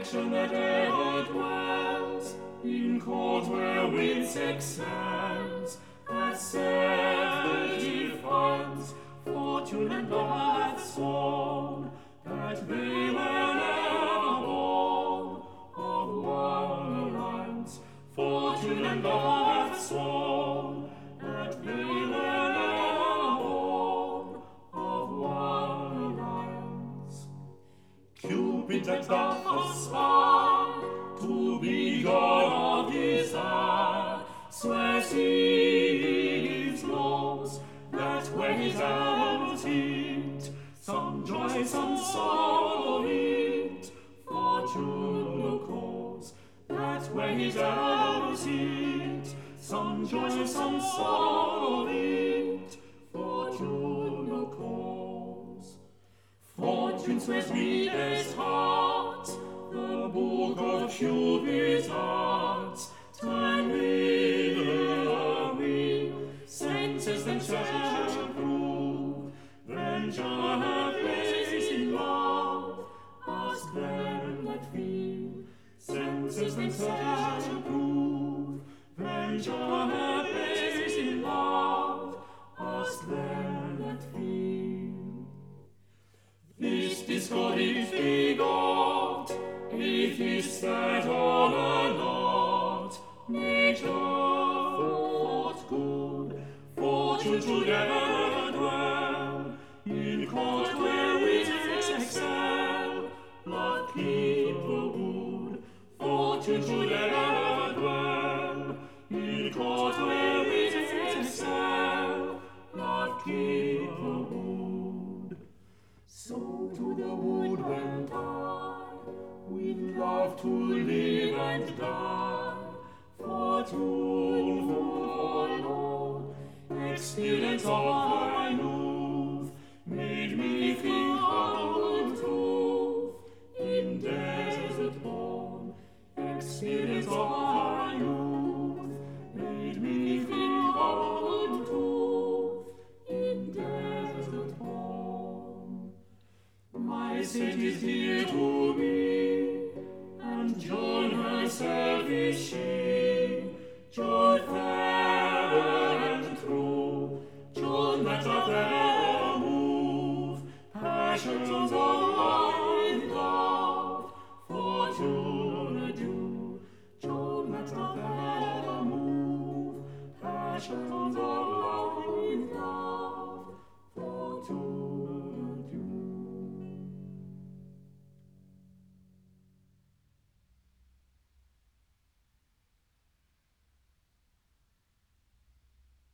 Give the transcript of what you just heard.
affection that ever dwells in court where winds excels, hath set defiance, fortune and love hath sworn, that they were never born of one alliance. Fortune and love hath sworn, that they were never born of one alliance. Cupid that doth aspire to be god of desire, swears he gives laws that when his arrows hit, some joy, some sorrow hit. Fortune no cause, that when his arrows hit, some joy, some sorrow hit. Fortune no cause. Fortune swears sweetest heart, the book of Cupid's arts. Time will we senses themselves prove, venture her place in love. Ask them that feel, senses themselves prove, venture her place in love. Ask them that feel. This discord is begot, atheists that honor not nature thought good. Fortune should ever dwell in court where wits excel. Love keep the good. Fortune should ever dwell in court where wits excel. Love keep the good. So to the wood went I, with love to live and die. Fortune forlorn, experience of thy youth, made me think of truth. In desert born, experience of thy youth, made me think of truth. In desert born. My saint is dear to me, and Joan herself is she.